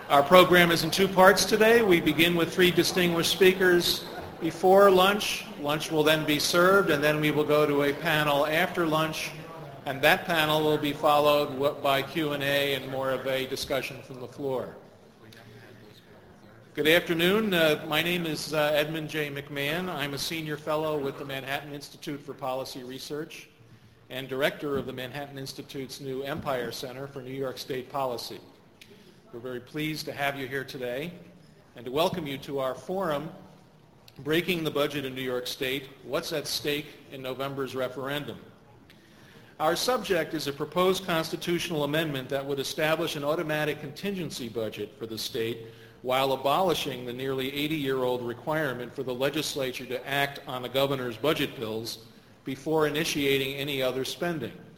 Our program is in two parts today. We begin with three distinguished speakers before lunch. Lunch will then be served, and then we will go to a panel after lunch, and that panel will be followed by Q&A and more of a discussion from the floor. Good afternoon. My name is Edmund J. McMahon. I'm a senior fellow with the Manhattan Institute for Policy Research and director of the Manhattan Institute's new Empire Center for New York State Policy. We're very pleased to have you here today and to welcome you to our forum, Breaking the Budget in New York State, What's at Stake in November's Referendum. Our subject is a proposed constitutional amendment that would establish an automatic contingency budget for the state while abolishing the nearly 80-year-old requirement for the legislature to act on the governor's budget bills before initiating any other spending.